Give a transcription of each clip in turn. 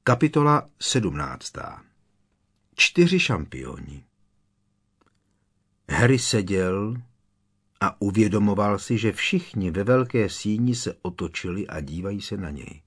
Kapitola 17. 4 šampioni. Harry seděl a uvědomoval si, že všichni ve velké síni se otočili a dívají se na něj.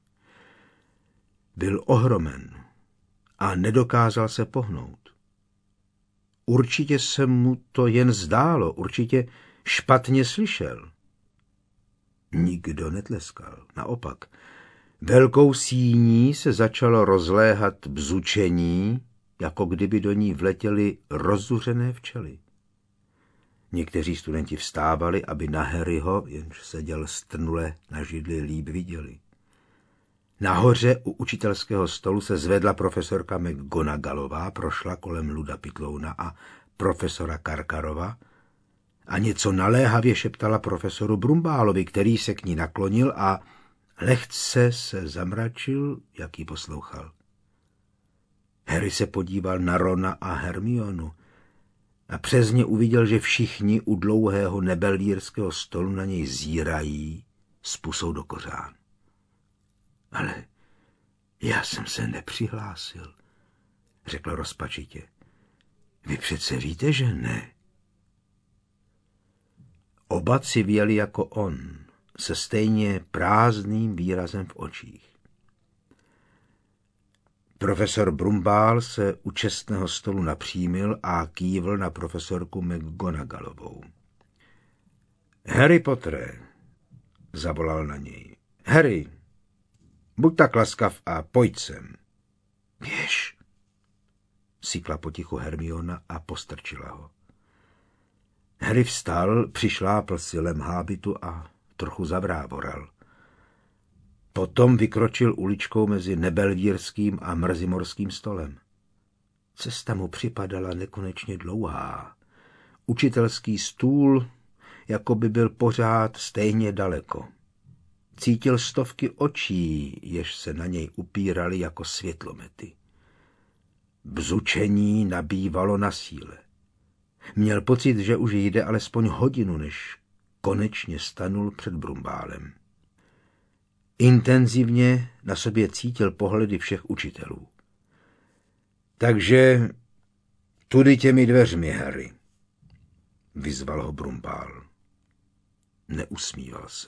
Byl ohromen a nedokázal se pohnout. Určitě se mu to jen zdálo, určitě špatně slyšel. Nikdo netleskal, naopak. Velkou síní se začalo rozléhat bzučení, jako kdyby do ní vletěly rozzuřené včely. Někteří studenti vstávali, aby na Harryho, jenž seděl strnule na židli, líp viděli. Nahoře u učitelského stolu se zvedla profesorka McGonagallová, prošla kolem Luda Pitlouna a profesora Karkarova a něco naléhavě šeptala profesoru Brumbálovi, který se k ní naklonil a lehce se zamračil, jak ji poslouchal. Harry se podíval na Rona a Hermionu a přes ně uviděl, že všichni u dlouhého nebelírského stolu na něj zírají s pusou do kořán. Ale já jsem se nepřihlásil, řekl rozpačitě. Vy přece víte, že ne. Oba civěli jako on, se stejně prázdným výrazem v očích. Profesor Brumbál se u čestného stolu napřímil a kývl na profesorku McGonagallovou. Harry Pottere, zavolal na něj. Harry, buď tak laskav a pojď sem. Běž, sýkla potichu Hermiona a postrčila ho. Harry vstal, přišlápl si lem hábitu a trochu zavrávoral. Potom vykročil uličkou mezi nebelvírským a mrzimorským stolem. Cesta mu připadala nekonečně dlouhá. Učitelský stůl jako by byl pořád stejně daleko. Cítil stovky očí, jež se na něj upíraly jako světlomety. Bzučení nabývalo na síle. Měl pocit, že už jde alespoň hodinu, než konečně stanul před Brumbálem. Intenzivně na sobě cítil pohledy všech učitelů. Takže tudy těmi dveřmi, Harry, vyzval ho Brumbál. Neusmíval se.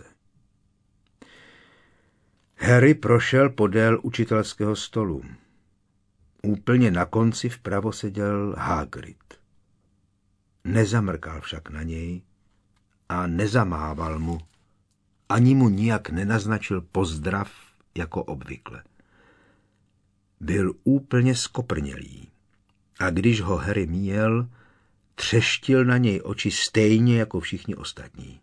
Harry prošel podél učitelského stolu. Úplně na konci vpravo seděl Hagrid. Nezamrkal však na něj a nezamával mu, ani mu nijak nenaznačil pozdrav jako obvykle. Byl úplně skoprnělý a když ho Harry míjel, třeštil na něj oči stejně jako všichni ostatní.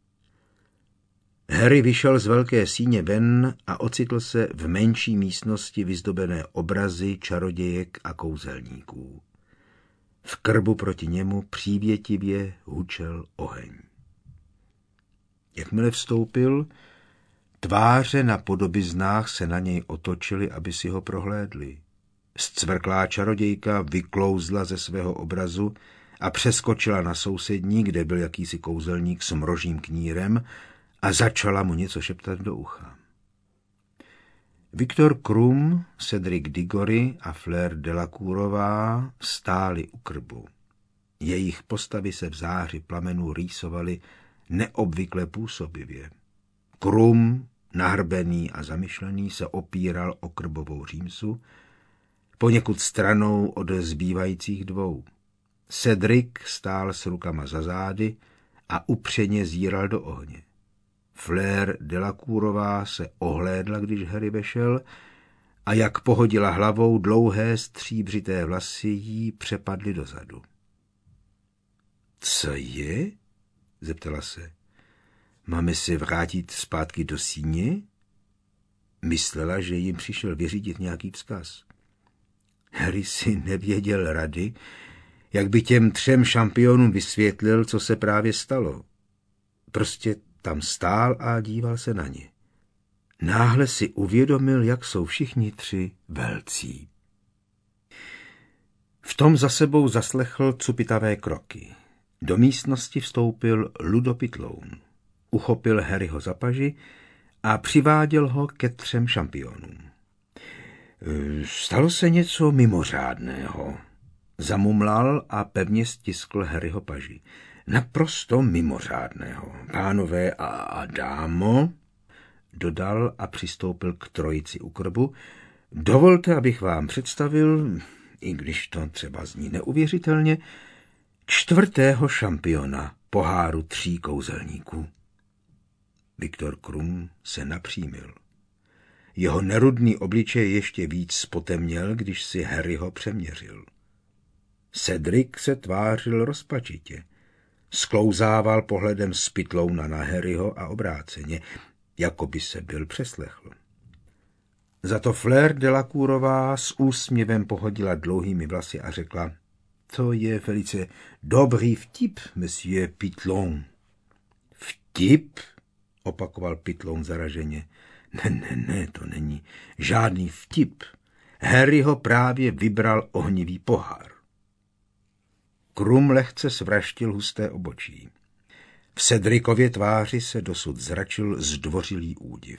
Harry vyšel z velké síně ven a ocitl se v menší místnosti vyzdobené obrazy čarodějek a kouzelníků. V krbu proti němu přívětivě hučel oheň. Jakmile vstoupil, tváře na podobiznách se na něj otočily, aby si ho prohlédli. Zcvrklá čarodějka vyklouzla ze svého obrazu a přeskočila na sousední, kde byl jakýsi kouzelník s mrožím knírem a začala mu něco šeptat do ucha. Viktor Krum, Cedric Diggory a Fleur Delacourová stáli u krbu. Jejich postavy se v záři plamenů rýsovaly neobvykle působivě. Krum, nahrbený a zamyšlený, se opíral o krbovou římsu, poněkud stranou od zbývajících dvou. Cedric stál s rukama za zády a upřeně zíral do ohně. Fleur Delacourová se ohlédla, když Harry vešel, a jak pohodila hlavou, dlouhé stříbřité vlasy jí přepadly dozadu. Co je? Zeptala se. Máme se vrátit zpátky do síně? Myslela, že jim přišel vyřídit nějaký vzkaz. Harry si nevěděl rady, jak by těm 3 šampionům vysvětlil, co se právě stalo. Prostě tam stál a díval se na ně. Náhle si uvědomil, jak jsou všichni 3 velcí. V tom za sebou zaslechl cupitavé kroky. Do místnosti vstoupil Ludo Pitloun. Uchopil Harryho za paži a přiváděl ho ke 3 šampionům. Stalo se něco mimořádného, zamumlal a pevně stiskl Harryho paži. Naprosto mimořádného. Pánové a dámo, dodal a přistoupil k trojici u krbu. Dovolte, abych vám představil, i když to třeba zní neuvěřitelně, 4. šampiona poháru 3 kouzelníků. Viktor Krum se napřímil. Jeho nerudný obličej ještě víc potemněl, když si Harryho přeměřil. Cedric se tvářil rozpačitě. Sklouzával pohledem s pytlou na Harryho a obráceně, jako by se byl přeslechl. Za to Fleur Delacourová s úsměvem pohodila dlouhými vlasy a řekla: To je velice dobrý vtip, monsieur Pitlon. Vtip? Opakoval Pitlon zaraženě. Ne, to není žádný vtip. Harry ho právě vybral ohnivý pohár. Krum lehce svraštil husté obočí. V Cedricově tváři se dosud zračil zdvořilý údiv.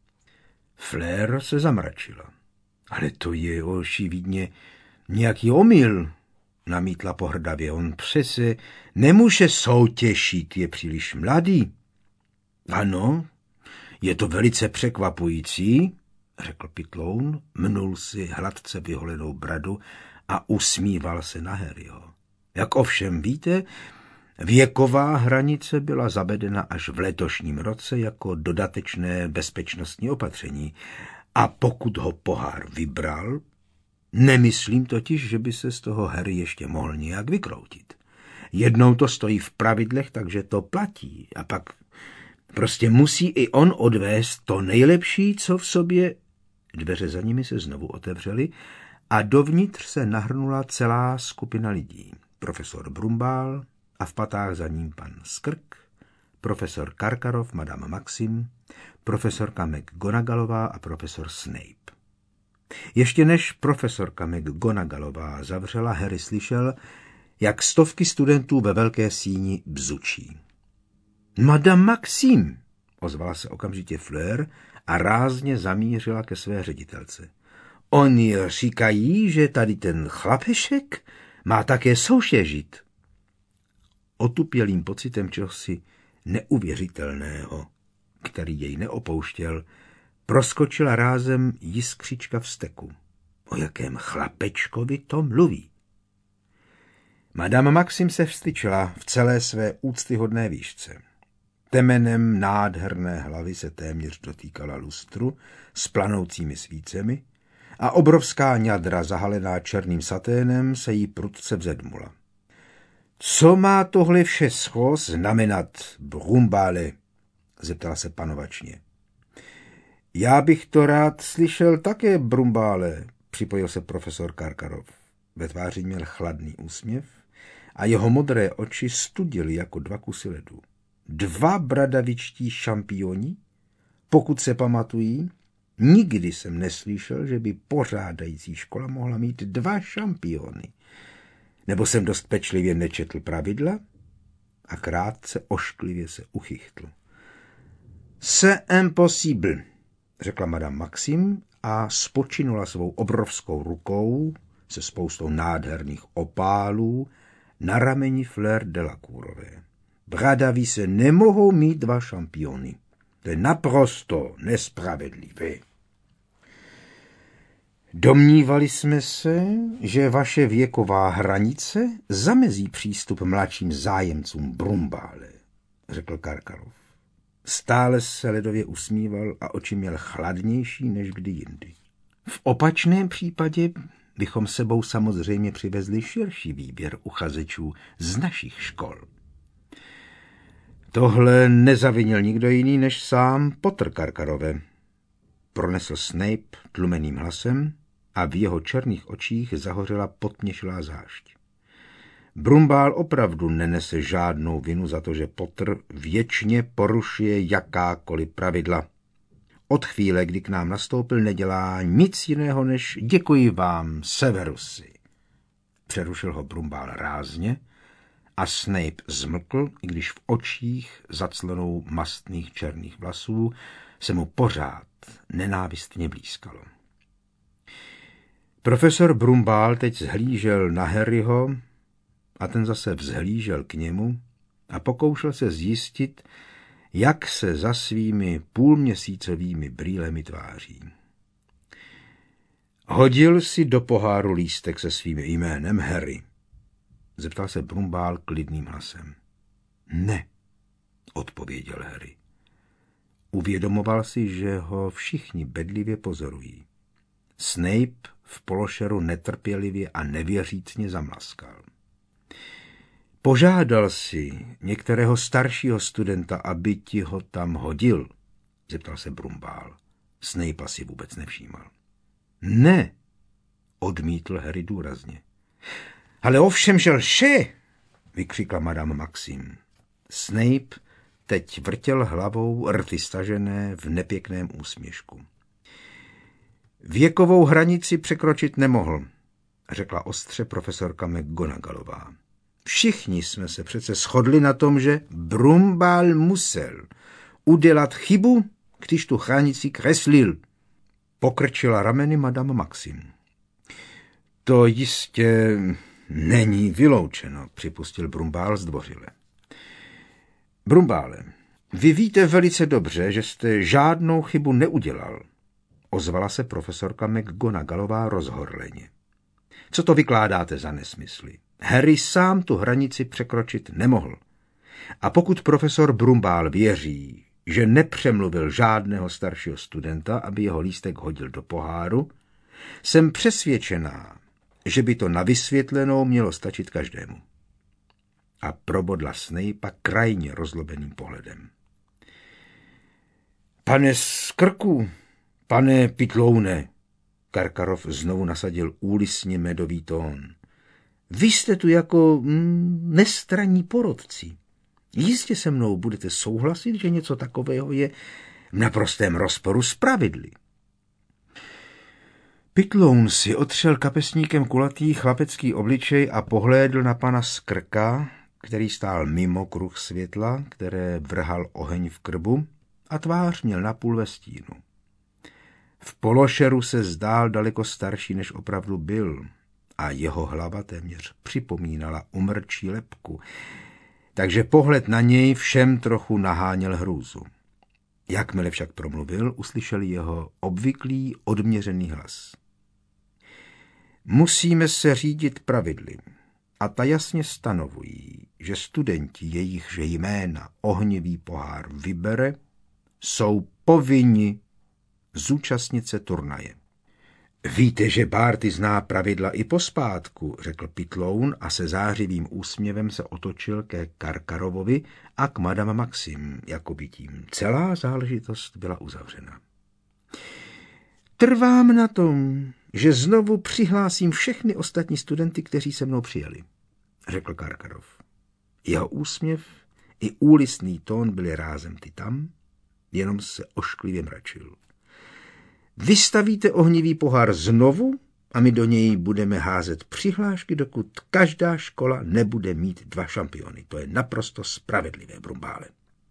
Fleur se zamračila. Ale to je očividně nějaký omyl, namítla pohrdavě. On přece nemůže soutěžit, je příliš mladý. Ano, je to velice překvapující, řekl Pitloun, mnul si hladce vyholenou bradu a usmíval se na Harryho. Jak ovšem víte, věková hranice byla zavedena až v letošním roce jako dodatečné bezpečnostní opatření. A pokud ho pohár vybral, nemyslím totiž, že by se z toho Harry ještě mohl nějak vykroutit. Jednou to stojí v pravidlech, takže to platí. A pak prostě musí i on odvést to nejlepší, co v sobě... Dveře za nimi se znovu otevřely a dovnitř se nahrnula celá skupina lidí. Profesor Brumbál a v patách za ním pan Skrk, profesor Karkarov, madame Maxim, profesorka McGonagallová a profesor Snape. Ještě než profesorka McGonagallová zavřela, Harry slyšel, jak stovky studentů ve velké síni bzučí. Madame Maxim, ozvala se okamžitě Fleur a rázně zamířila ke své ředitelce. Oni říkají, že tady ten chlapešek má také soutěžit. Otupělým pocitem čehosi neuvěřitelného, který jej neopouštěl, proskočila rázem jiskřička vzteku. O jakém chlapečkovi to mluví? Madame Maxim se vstyčila v celé své úctyhodné výšce. Temenem nádherné hlavy se téměř dotýkala lustru s planoucími svícemi a obrovská ňadra zahalená černým saténem se jí prudce vzedmula. Co má tohle všechno znamenat, Brumbále? Zeptala se panovačně. Já bych to rád slyšel také, Brumbále, připojil se profesor Karkarov. Ve tváři měl chladný úsměv a jeho modré oči studily jako 2 kusy ledu. 2 bradavičtí šampioni? Pokud se pamatují, nikdy jsem neslyšel, že by pořádající škola mohla mít 2 šampiony. Nebo jsem dost pečlivě nečetl pravidla? A krátce ošklivě se uchychtl. C'est impossible, řekla madame Maxim a spočinula svou obrovskou rukou se spoustou nádherných opálů na rameni Fleur Delacourové. Bradaví se nemohou mít 2 šampiony. To je naprosto nespravedlivé. Domnívali jsme se, že vaše věková hranice zamezí přístup mladším zájemcům, Brumbále, řekl Karkarov. Stále se ledově usmíval a oči měl chladnější než kdy jindy. V opačném případě bychom sebou samozřejmě přivezli širší výběr uchazečů z našich škol. Tohle nezavinil nikdo jiný než sám Potter, Karkarove, pronesl Snape tlumeným hlasem a v jeho černých očích zahořela potměšilá zášť. Brumbál opravdu nenese žádnou vinu za to, že Potter věčně porušuje jakákoliv pravidla. Od chvíle, kdy k nám nastoupil, nedělá nic jiného než děkuji vám, Severusy. Přerušil ho Brumbál rázně a Snape zmlkl, i když v očích zaclenou mastných černých vlasů se mu pořád nenávistně blýskalo. Profesor Brumbál teď zhlížel na Harryho a ten zase vzhlížel k němu a pokoušel se zjistit, jak se za svými půlměsícovými brýlemi tváří. Hodil si do poháru lístek se svým jménem Harry? Zeptal se Brumbál klidným hlasem. Ne, odpověděl Harry. Uvědomoval si, že ho všichni bedlivě pozorují. Snape v pološeru netrpělivě a nevěřícně zamlaskal. Požádal si některého staršího studenta, aby ti ho tam hodil? Zeptal se Brumbál. Snape si vůbec nevšímal. Ne, odmítl Harry důrazně. Ale ovšem, že lže, vykřikla madame Maxim. Snape teď vrtěl hlavou, rty stažené v nepěkném úsměšku. Věkovou hranici překročit nemohl, řekla ostře profesorka McGonagallová. Všichni jsme se přece shodli na tom, že Brumbál musel udělat chybu, když tu hranici kreslil. Pokrčila rameny madame Maxim. To jistě není vyloučeno, připustil Brumbál zdvořile. Brumbále, vy víte velice dobře, že jste žádnou chybu neudělal, ozvala se profesorka McGonagallová rozhorleně. Co to vykládáte za nesmysly? Harry sám tu hranici překročit nemohl. A pokud profesor Brumbál věří, že nepřemluvil žádného staršího studenta, aby jeho lístek hodil do poháru, jsem přesvědčená, že by to na vysvětlenou mělo stačit každému. A probodla Snape'a krajně rozlobeným pohledem. Pane Skrku, pane Pitloune, Karkaroff znovu nasadil úlisně medový tón. Vy jste tu jako nestranní porotci. Jistě se mnou budete souhlasit, že něco takového je v naprostém rozporu s pravidly. Pitloun si otřel kapesníkem kulatý chlapecký obličej a pohlédl na pana Skrka, který stál mimo kruh světla, které vrhal oheň v krbu, a tvář měl napůl ve stínu. V pološeru se zdál daleko starší, než opravdu byl, a jeho hlava téměř připomínala umrčí lebku, takže pohled na něj všem trochu naháněl hrůzu. Jakmile však promluvil, uslyšeli jeho obvyklý odměřený hlas. Musíme se řídit pravidly, a ta jasně stanovují, že studenti, jejichž jména ohnivý pohár vybere, jsou povinni zúčastnit se turnaje. Víte, že Barty zná pravidla i pospátku, řekl Pitloun a se zářivým úsměvem se otočil ke Karkarovovi a k madame Maxim, jako by tím celá záležitost byla uzavřena. Trvám na tom, že znovu přihlásím všechny ostatní studenty, kteří se mnou přijeli, řekl Karkaroff. Jeho úsměv i úlisný tón byly rázem tam, jenom se ošklivě mračil. Vystavíte ohnivý pohár znovu a my do něj budeme házet přihlášky, dokud každá škola nebude mít 2 šampiony. To je naprosto spravedlivé, Brumbále.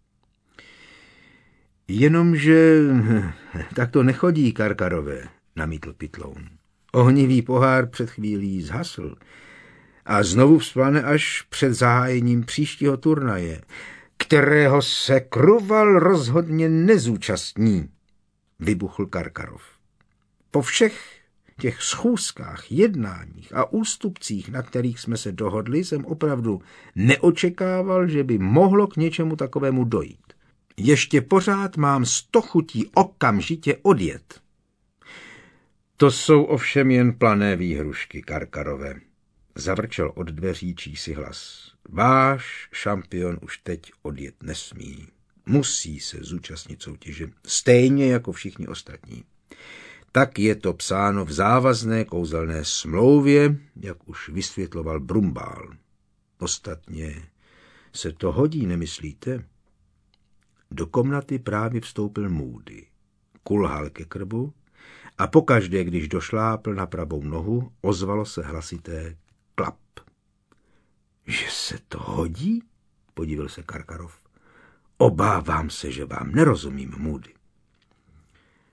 Jenomže tak to nechodí, Karkarové, namítl Pitloun. Ohnivý pohár před chvílí zhasl a znovu vzplane až před zahájením příštího turnaje, kterého se Kruval rozhodně nezúčastní, vybuchl Karkaroff. Po všech těch schůzkách, jednáních a ústupcích, na kterých jsme se dohodli, jsem opravdu neočekával, že by mohlo k něčemu takovému dojít. Ještě pořád mám 100 chutí okamžitě odjet. To jsou ovšem jen plané výhrušky, Karkarové, zavrčel od dveří čísi hlas. Váš šampion už teď odjet nesmí. Musí se zúčastnit soutěže, stejně jako všichni ostatní. Tak je to psáno v závazné kouzelné smlouvě, jak už vysvětloval Brumbál. Ostatně se to hodí, nemyslíte? Do komnaty právě vstoupil Moody. Kulhal ke krbu a pokaždé, když došlápl na pravou nohu, ozvalo se hlasité klap. Že se to hodí? Podívil se Karkaroff. Obávám se, že vám nerozumím, Moody.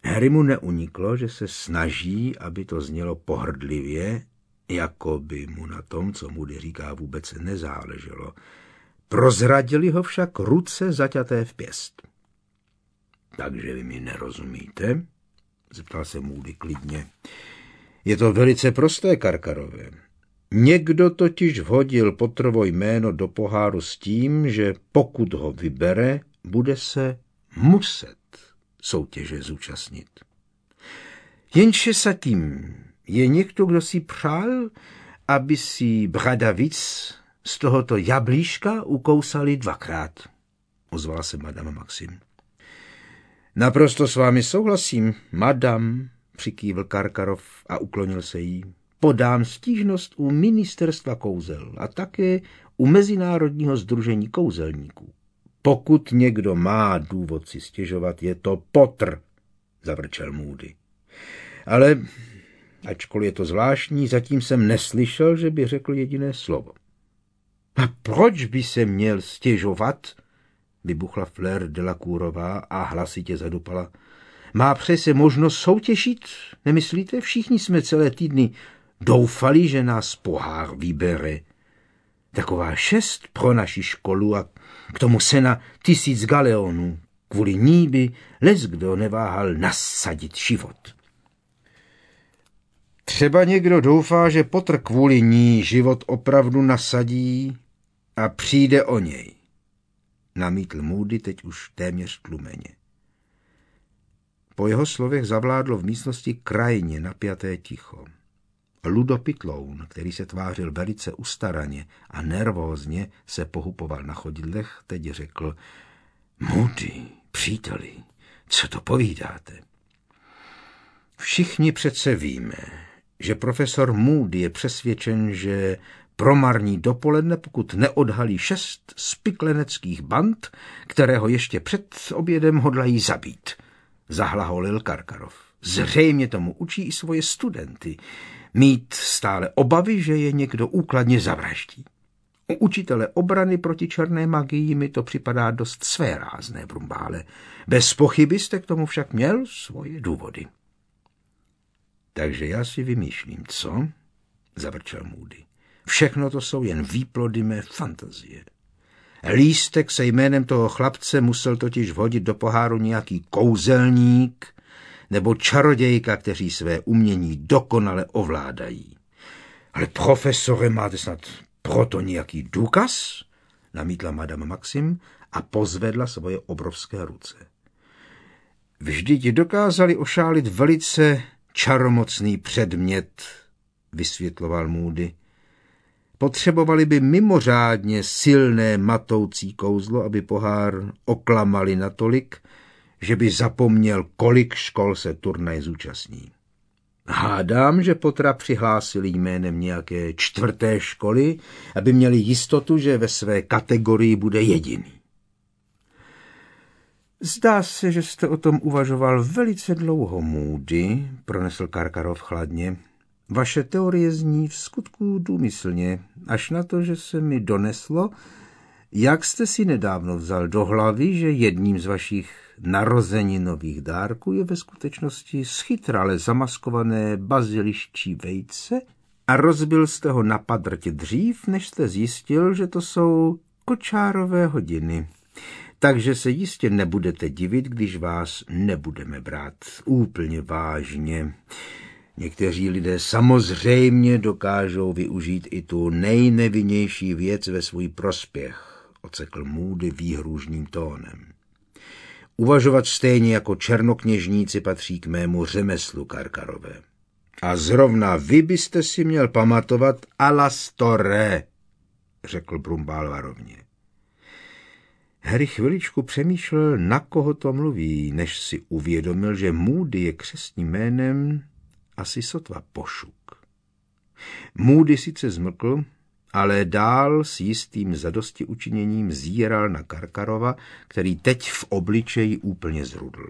Harry mu neuniklo, že se snaží, aby to znělo pohrdlivě, jako by mu na tom, co Moody říká, vůbec nezáleželo. Prozradili ho však ruce zaťaté v pěst. Takže vy mi nerozumíte? Zeptal se Moody klidně. Je to velice prosté, Karkarové. Někdo totiž vhodil Potterovo jméno do poháru s tím, že pokud ho vybere, bude se muset soutěže zúčastnit. Jenže sa tím je někdo, kdo si přál, aby si bradavic z tohoto jablíška ukousali dvakrát, ozvala se madame Maxim. Naprosto s vámi souhlasím, madam, přikývl Karkarov a uklonil se jí. Podám stížnost u ministerstva kouzel a také u Mezinárodního sdružení kouzelníků. Pokud někdo má důvod si stěžovat, je to Potter, zavrčel Moody. Ale, ačkoliv je to zvláštní, zatím jsem neslyšel, že by řekl jediné slovo. A proč by se měl stěžovat? Vybuchla Fleur Delacourová a hlasitě zadupala. Má přece možnost soutěžit, nemyslíte? Všichni jsme celé týdny doufali, že nás pohár vybere. Taková šest pro naši školu a k tomu cena 1000 galeonů. Kvůli ní by leckdo neváhal nasadit život. Třeba někdo doufá, že Potter kvůli ní život opravdu nasadí a přijde o něj. Namítl Moody teď už téměř tlumeně. Po jeho slovech zavládlo v místnosti krajně napjaté ticho. Ludo Pitloun, který se tvářil velice ustaraně a nervózně se pohupoval na chodidlech, teď řekl: Moody, příteli, co to povídáte? Všichni přece víme, že profesor Moody je přesvědčen, že promarní dopoledne, pokud neodhalí 6 spikleneckých band, které ho ještě před obědem hodlají zabít, zahlaholil Karkarov. Zřejmě tomu učí i svoje studenty. Mít stále obavy, že je někdo úkladně zavraždí. U učitele obrany proti černé magii mi to připadá dost svérázné, Brumbále. Bez pochyby jste k tomu však měl svoje důvody. Takže já si vymýšlím, co? Zavrčel Moody. Všechno to jsou jen výplody mé fantazie. Lístek se jménem toho chlapce musel totiž vhodit do poháru nějaký kouzelník nebo čarodějka, kteří své umění dokonale ovládají. Ale profesore, máte snad proto nějaký důkaz? Namítla madame Maxim a pozvedla svoje obrovské ruce. Vždyť dokázali ošálit velice čaromocný předmět, vysvětloval Moody. Potřebovali by mimořádně silné matoucí kouzlo, aby pohár oklamali natolik, že by zapomněl, kolik škol se turnaj zúčastní. Hádám, že Pottera přihlásili jménem nějaké 4. školy, aby měli jistotu, že ve své kategorii bude jediný. Zdá se, že jste o tom uvažoval velice dlouho, Moody, pronesl Karkarov chladně. Vaše teorie zní v skutku důmyslně, až na to, že se mi doneslo, jak jste si nedávno vzal do hlavy, že jedním z vašich narozeninových dárků je ve skutečnosti schytrale zamaskované baziliščí vejce a rozbil jste ho na padrtě dřív, než jste zjistil, že to jsou kočárové hodiny. Takže se jistě nebudete divit, když vás nebudeme brát úplně vážně. Někteří lidé samozřejmě dokážou využít i tu nejnevinnější věc ve svůj prospěch, ocekl Moody výhružným tónem. Uvažovat stejně jako černokněžníci patří k mému řemeslu, Karkarové. A zrovna vy byste si měl pamatovat Alastore, řekl Brumbál varovně. Harry chviličku přemýšlel, na koho to mluví, než si uvědomil, že Moody je křestním jménem asi sotva Pošuk. Moody sice zmlkl, ale dál s jistým zadostiučiněním zíral na Karkarova, který teď v obličeji úplně zrudl.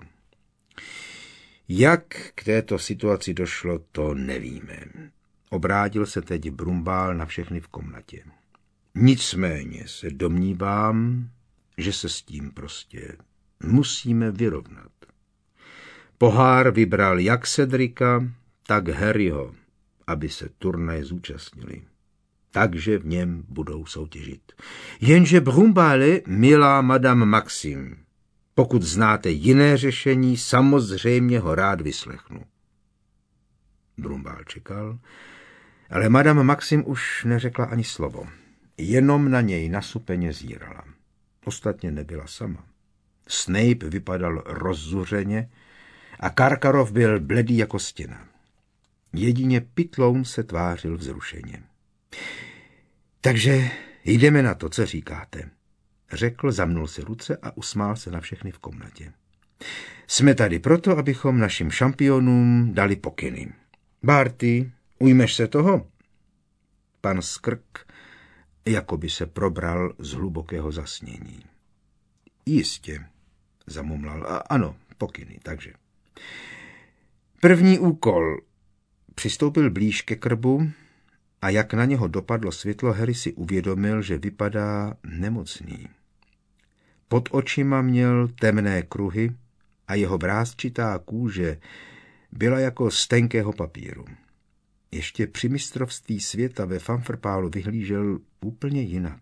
Jak k této situaci došlo, to nevíme. Obrátil se teď Brumbál na všechny v komnatě. Nicméně se domnívám, že se s tím prostě musíme vyrovnat. Pohár vybral jak Cedrika, tak Harryho, aby se turnaje zúčastnili. Takže v něm budou soutěžit. Jenže Brumbále, milá madame Maxim, pokud znáte jiné řešení, samozřejmě ho rád vyslechnu. Brumbál čekal, ale madame Maxim už neřekla ani slovo. Jenom na něj nasupeně zírala. Ostatně nebyla sama. Snape vypadal rozzuřeně a Karkarov byl bledý jako stěna. Jedině Pitloun se tvářil vzrušeně. Takže jdeme na to, co říkáte, řekl, zamnul si ruce a usmál se na všechny v komnatě. Jsme tady proto, abychom našim šampionům dali pokyny. Barty, ujmeš se toho? Pan Skrk jako by se probral z hlubokého zasnění. Jistě, zamumlal. Ano, pokyny, takže. První úkol. Přistoupil blíž ke krbu a jak na něho dopadlo světlo, Harry si uvědomil, že vypadá nemocný. Pod očima měl temné kruhy a jeho vrásčitá kůže byla jako z tenkého papíru. Ještě při mistrovství světa ve Fanfrpálu vyhlížel úplně jinak.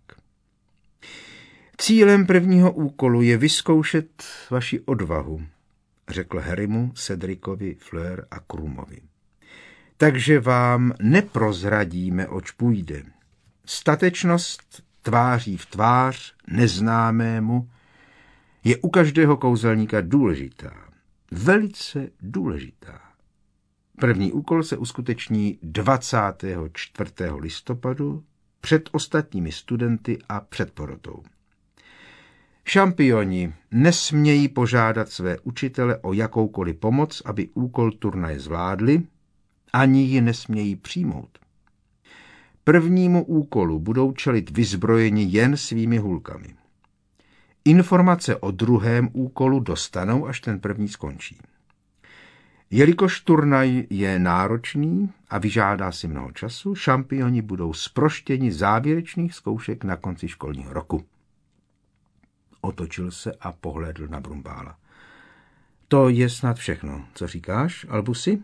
Cílem prvního úkolu je vyzkoušet vaši odvahu, řekl Harrymu, Cedricovi, Fleur a Krumovi. Takže vám neprozradíme, oč půjde. Statečnost tváří v tvář neznámému je u každého kouzelníka důležitá. Velice důležitá. První úkol se uskuteční 24. listopadu před ostatními studenty a před porotou. Šampioni nesmějí požádat své učitele o jakoukoliv pomoc, aby úkol turnaje zvládli, ani ji nesmějí přijmout. Prvnímu úkolu budou čelit vyzbrojeni jen svými hůlkami. Informace o druhém úkolu dostanou, až ten první skončí. Jelikož turnaj je náročný a vyžádá si mnoho času, šampioni budou zproštěni závěrečných zkoušek na konci školního roku. Otočil se a pohlédl na Brumbála. To je snad všechno. Co říkáš, Albusi?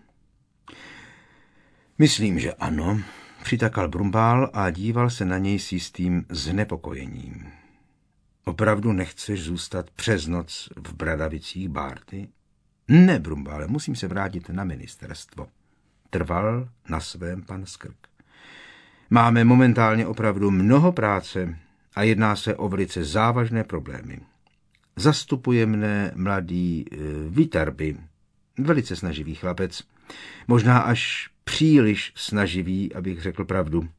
Myslím, že ano, přitakal Brumbál a díval se na něj s jistým znepokojením. Opravdu nechceš zůstat přes noc v Bradavicích, Barty? Ne, Brumbále, musím se vrátit na ministerstvo. Trval na svém pan Skrk. Máme momentálně opravdu mnoho práce a jedná se o velice závažné problémy. Zastupuje mne mladý Viterby, velice snaživý chlapec, možná až příliš snaživý, abych řekl pravdu.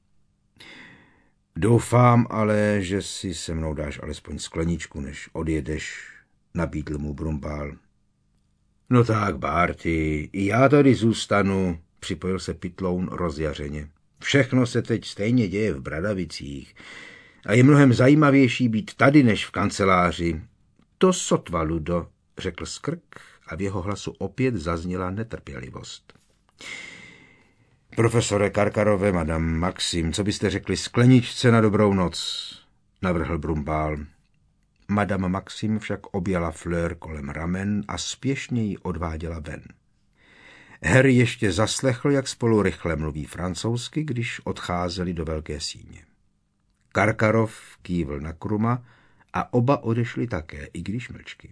Doufám ale, že si se mnou dáš alespoň skleničku, než odjedeš, nabídl mu Brumbál. No tak, Barty, i já tady zůstanu, připojil se Pitloun rozjařeně. Všechno se teď stejně děje v Bradavicích a je mnohem zajímavější být tady, než v kanceláři. To sotva, Ludo, řekl Skrk a v jeho hlasu opět zazněla netrpělivost. Profesore Karkarove, madame Maxim, co byste řekli skleničce na dobrou noc, navrhl Brumbál. Madame Maxim však objala Fleur kolem ramen a spěšně ji odváděla ven. Harry ještě zaslechl, jak spolu rychle mluví francouzsky, když odcházeli do velké síně. Karkarov kývl na Kruma a oba odešli také, i když mlčky.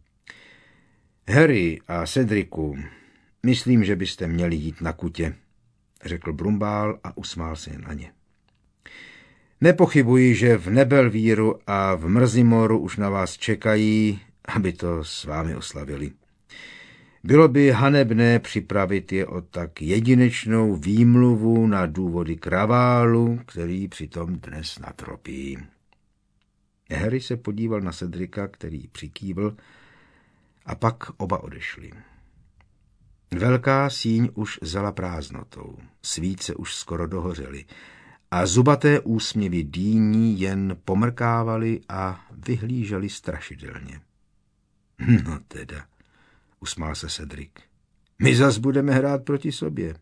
Harry a Cedriku, myslím, že byste měli jít na kutě, řekl Brumbál a usmál se na ně. Nepochybuji, že v Nebelvíru a v Mrzimoru už na vás čekají, aby to s vámi oslavili. Bylo by hanebné připravit je o tak jedinečnou výmluvu na důvody kraválu, který přitom dnes natropí. Harry se podíval na Cedrika, který přikývl, a pak oba odešli. Velká síň už zala prázdnotou, svíce už skoro dohořely a zubaté úsměvy dýní jen pomrkávaly a vyhlížely strašidelně. No teda, usmál se Cedric. My zas budeme hrát proti sobě.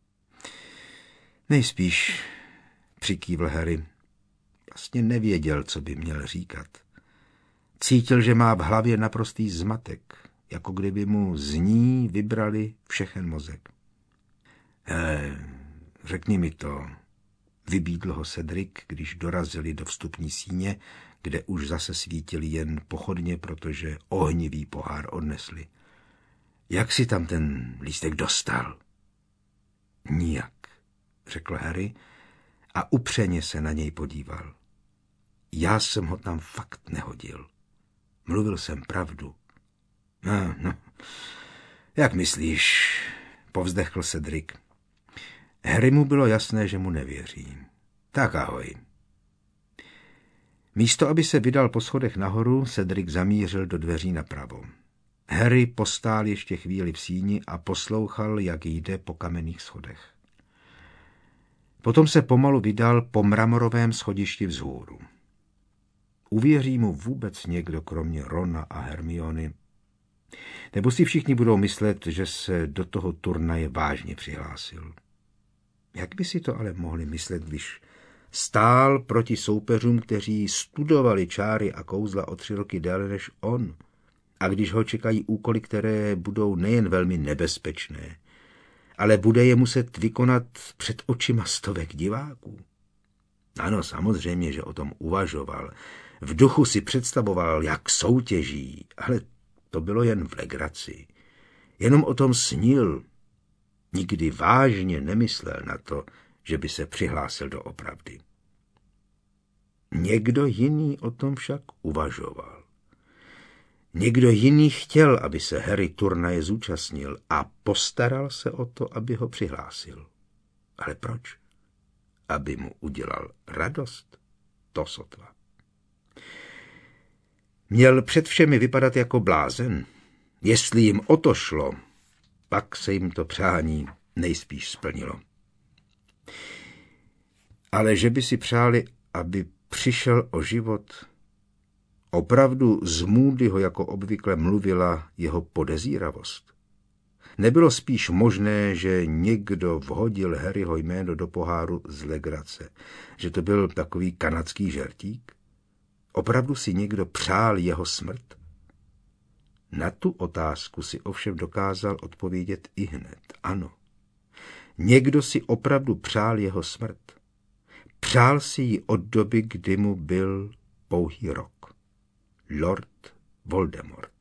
Nejspíš, přikývl Harry. Vlastně nevěděl, co by měl říkat. Cítil, že má v hlavě naprostý zmatek, jako kdyby mu z ní vybrali všechen mozek. Řekni mi to, vybídl ho Cedric, když dorazili do vstupní síně, kde už zase svítili jen pochodně, protože ohnivý pohár odnesli. Jak si tam ten lístek dostal? Nijak, řekl Harry a upřeně se na něj podíval. Já jsem ho tam fakt nehodil. Mluvil jsem pravdu. No, jak myslíš, povzdechl Cedric. Harry mu bylo jasné, že mu nevěří. Tak ahoj. Místo, aby se vydal po schodech nahoru, Cedric zamířil do dveří napravo. Harry postál ještě chvíli v síni a poslouchal, jak jde po kamenných schodech. Potom se pomalu vydal po mramorovém schodišti vzhůru. Uvěří mu vůbec někdo, kromě Rona a Hermiony? Nebo si všichni budou myslet, že se do toho turnaje vážně přihlásil? Jak by si to ale mohli myslet, když stál proti soupeřům, kteří studovali čáry a kouzla o 3 roky déle než on, a když ho čekají úkoly, které budou nejen velmi nebezpečné, ale bude je muset vykonat před očima stovek diváků? Ano, samozřejmě, že o tom uvažoval. V duchu si představoval, jak soutěží, ale to bylo jen v legraci. Jenom o tom snil. Nikdy vážně nemyslel na to, že by se přihlásil doopravdy. Někdo jiný o tom však uvažoval. Někdo jiný chtěl, aby se Harry turnaje zúčastnil a postaral se o to, aby ho přihlásil. Ale proč? Aby mu udělal radost? To sotva. Měl před všemi vypadat jako blázen. Jestli jim o to šlo, pak se jim to přání nejspíš splnilo. Ale že by si přáli, aby přišel o život, opravdu z Moodyho ho jako obvykle mluvila jeho podezíravost. Nebylo spíš možné, že někdo vhodil Harryho jméno do poháru z legrace, že to byl takový kanadský žertík? Opravdu si někdo přál jeho smrt? Na tu otázku si ovšem dokázal odpovědět ihned. Ano. Někdo si opravdu přál jeho smrt. Přál si ji od doby, kdy mu byl pouhý rok. Lord Voldemort.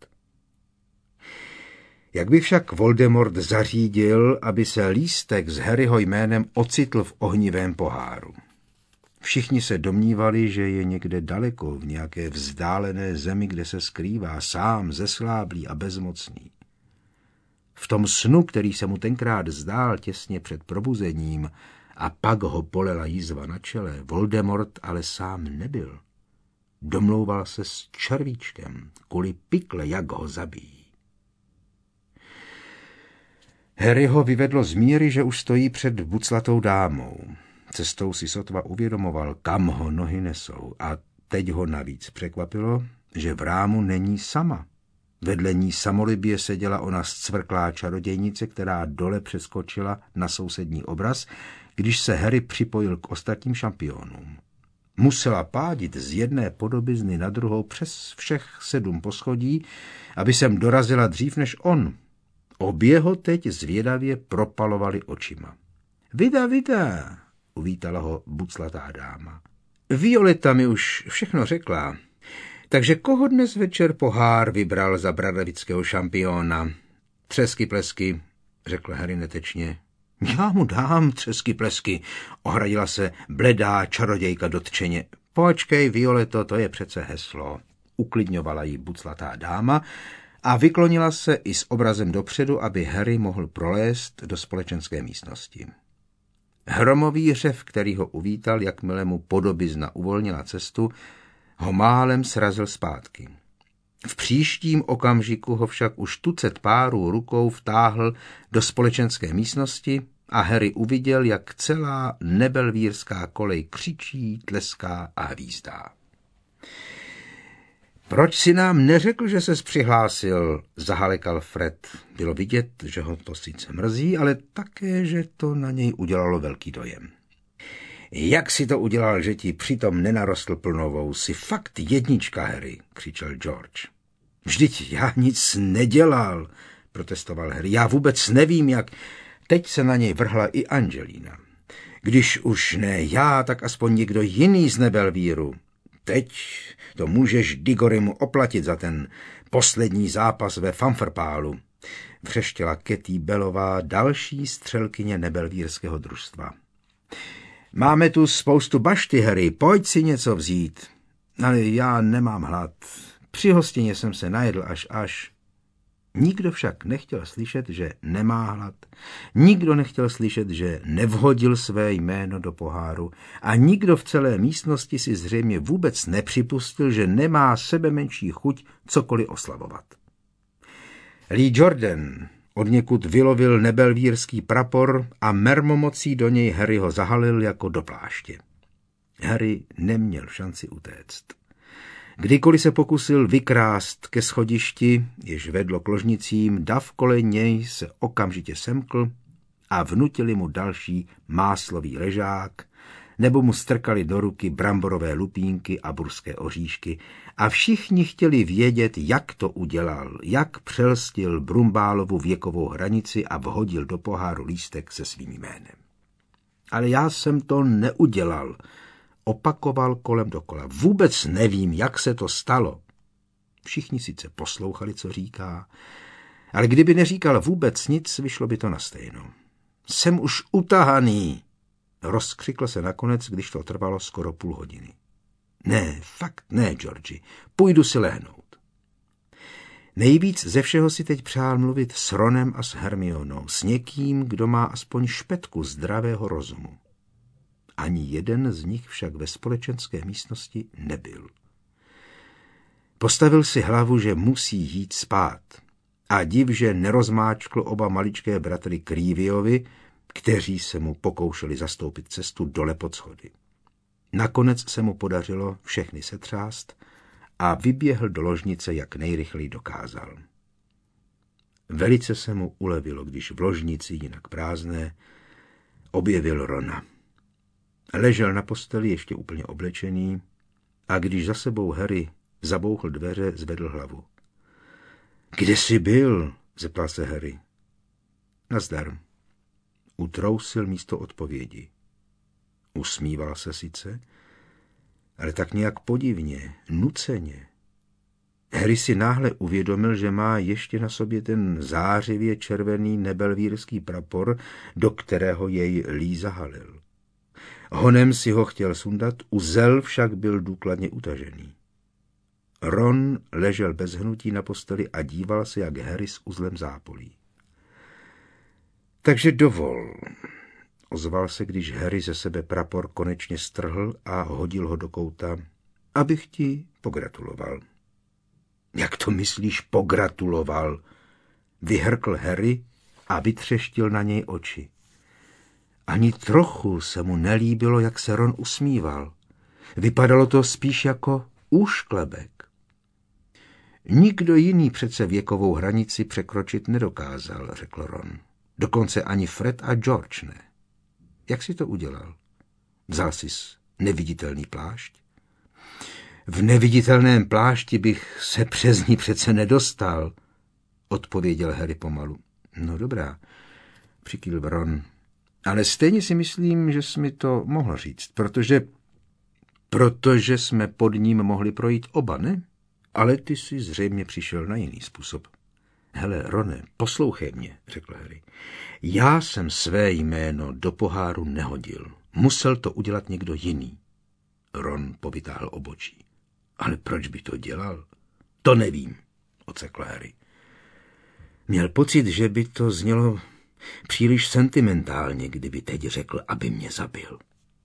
Jak by však Voldemort zařídil, aby se lístek s Harryho jménem ocitl v ohnivém poháru? Všichni se domnívali, že je někde daleko, v nějaké vzdálené zemi, kde se skrývá sám, zesláblý a bezmocný. V tom snu, který se mu tenkrát zdál těsně před probuzením a pak ho polela jízva na čele, Voldemort ale sám nebyl. Domlouval se s červíčkem kvůli pikle, jak ho zabijí. Harry ho vyvedlo z míry, že už stojí před buclatou dámou. Cestou si sotva uvědomoval, kam ho nohy nesou, a teď ho navíc překvapilo, že v rámu není sama. Vedle ní samolibě seděla ona zcvrklá čarodějnice, která dole přeskočila na sousední obraz, když se Harry připojil k ostatním šampionům. Musela pádit z jedné podobizny na druhou přes všech 7 poschodí, aby sem dorazila dřív než on. Obě ho teď zvědavě propalovali očima. Vida, uvítala ho buclatá dáma. Violeta mi už všechno řekla. Takže koho dnes večer pohár vybral za bradavického šampiona? Třesky plesky, řekl Harry netečně. Já mu dám třesky plesky, ohradila se bledá čarodějka dotčeně. Počkej, Violeto, to je přece heslo, uklidňovala jí buclatá dáma a vyklonila se i s obrazem dopředu, aby Harry mohl prolézt do společenské místnosti. Hromový řev, který ho uvítal, jakmile mu podobizna uvolnila cestu, ho málem srazil zpátky. V příštím okamžiku ho však už tucet párů rukou vtáhl do společenské místnosti a Harry uviděl, jak celá nebelvírská kolej křičí, tleská a hvízdá. Proč si nám neřekl, že ses přihlásil, zahalekal Fred. Bylo vidět, že ho to sice mrzí, ale také, že to na něj udělalo velký dojem. Jak si to udělal, že ti přitom nenarostl plnovou? Jsi fakt jednička, Harry, křičel George. Vždyť já nic nedělal, protestoval Harry. Já vůbec nevím, jak... Teď se na něj vrhla i Angelina. Když už ne já, tak aspoň někdo jiný z Nebelvíru. Teď to můžeš Digorymu oplatit za ten poslední zápas ve Fanferpálu, vřeštěla Katie Bellová, další střelkyně Nebelvírského družstva. Máme tu spoustu bašty, Harry, pojď si něco vzít. Ale já nemám hlad. Při hostině jsem se najedl až. Nikdo však nechtěl slyšet, že nemá hlad. Nikdo nechtěl slyšet, že nevhodil své jméno do poháru. A nikdo v celé místnosti si zřejmě vůbec nepřipustil, že nemá sebemenší chuť cokoliv oslavovat. Lee Jordan odněkud vylovil nebelvírský prapor a mermomocí do něj Harryho zahalil jako do pláště. Harry neměl šanci utéct. Kdykoliv se pokusil vykrást ke schodišti, jež vedlo k ložnicím, dav kolem něj se okamžitě semkl a vnutili mu další máslový ležák, nebo mu strkali do ruky bramborové lupínky a burské oříšky a všichni chtěli vědět, jak to udělal, jak přelstil Brumbálovu věkovou hranici a vhodil do poháru lístek se svým jménem. Ale já jsem to neudělal, opakoval kolem dokola. Vůbec nevím, jak se to stalo. Všichni sice poslouchali, co říká, ale kdyby neříkal vůbec nic, vyšlo by to na stejno. Jsem už utahaný, rozkřikl se nakonec, když to trvalo skoro půl hodiny. Ne, fakt ne, Georgi, půjdu si lehnout. Nejvíc ze všeho si teď přál mluvit s Ronem a s Hermionou, s někým, kdo má aspoň špetku zdravého rozumu. Ani jeden z nich však ve společenské místnosti nebyl. Postavil si hlavu, že musí jít spát. A div, že nerozmáčkl oba maličké bratry Creevyovi, kteří se mu pokoušeli zastoupit cestu dole pod schody. Nakonec se mu podařilo všechny setřást a vyběhl do ložnice, jak nejrychleji dokázal. Velice se mu ulevilo, když v ložnici, jinak prázdné, objevil Rona. Ležel na posteli ještě úplně oblečený a když za sebou Harry zabouchl dveře, zvedl hlavu. Kde jsi byl? Zeptal se Harry. Nazdar. Utrousil místo odpovědi. Usmíval se sice, ale tak nějak podivně, nuceně. Harry si náhle uvědomil, že má ještě na sobě ten zářivě červený nebelvírský prapor, do kterého jej Lee zahalil. Honem si ho chtěl sundat, uzel však byl důkladně utažený. Ron ležel bez hnutí na posteli a díval se, jak Harry s uzlem zápolí. Takže dovol, ozval se, když Harry ze sebe prapor konečně strhl a hodil ho do kouta, abych ti pogratuloval. Jak to myslíš pogratuloval? Vyhrkl Harry a vytřeštil na něj oči. Ani trochu se mu nelíbilo, jak se Ron usmíval. Vypadalo to spíš jako úšklebek. Nikdo jiný přece věkovou hranici překročit nedokázal, řekl Ron. Dokonce ani Fred a George ne. Jak jsi to udělal? Vzal sis neviditelný plášť? V neviditelném plášti bych se přes ní přece nedostal, odpověděl Harry pomalu. No dobrá, přikývl Ron. Ale stejně si myslím, že jsi mi to mohl říct, protože jsme pod ním mohli projít oba, ne? Ale ty jsi zřejmě přišel na jiný způsob. Hele, Rone, poslouchej mě, řekl Harry. Já jsem své jméno do poháru nehodil. Musel to udělat někdo jiný. Ron povytáhl obočí. Ale proč by to dělal? To nevím, ocekl Harry. Měl pocit, že by to znělo příliš sentimentálně, kdyby teď řekl, aby mě zabil.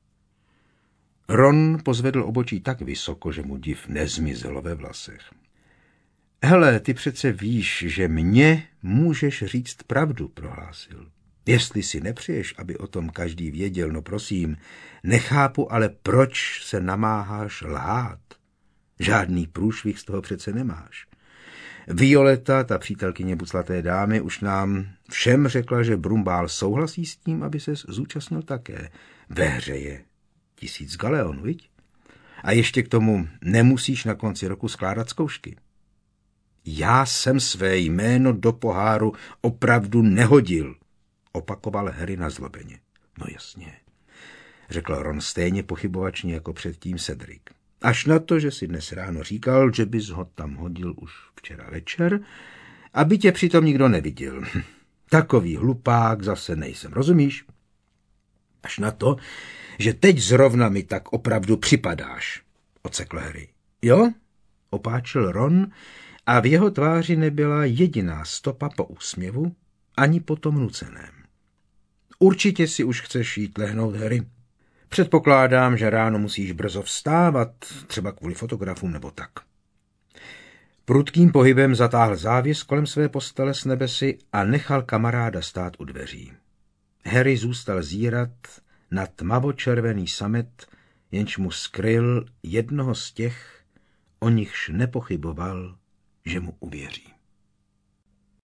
Ron pozvedl obočí tak vysoko, že mu div nezmizelo ve vlasech. Hele, ty přece víš, že mně můžeš říct pravdu, prohlásil. Jestli si nepřeješ, aby o tom každý věděl, no prosím, nechápu, ale proč se namáháš lhát? Žádný průšvih z toho přece nemáš. Violeta, ta přítelkyně buclaté dámy, už nám všem řekla, že Brumbál souhlasí s tím, aby ses zúčastnil také. Ve hře je 1000 galeonů, viď? A ještě k tomu nemusíš na konci roku skládat zkoušky. Já jsem své jméno do poháru opravdu nehodil, opakoval Harry nazlobeně. No jasně, řekl Ron stejně pochybovačně jako předtím Cedric. Až na to, že si dnes ráno říkal, že bys ho tam hodil už včera večer, aby tě přitom nikdo neviděl. Takový hlupák zase nejsem, rozumíš? Až na to, že teď zrovna mi tak opravdu připadáš, ocekl Harry. Jo? Opáčil Ron a v jeho tváři nebyla jediná stopa po úsměvu, ani po tom nuceném. Určitě si už chceš jít lehnout, Harry. Předpokládám, že ráno musíš brzo vstávat, třeba kvůli fotografům nebo tak. Prudkým pohybem zatáhl závěs kolem své postele s nebesy a nechal kamaráda stát u dveří. Harry zůstal zírat na tmavočervený samet, jenž mu skryl jednoho z těch, o nichž nepochyboval, že mu uvěří.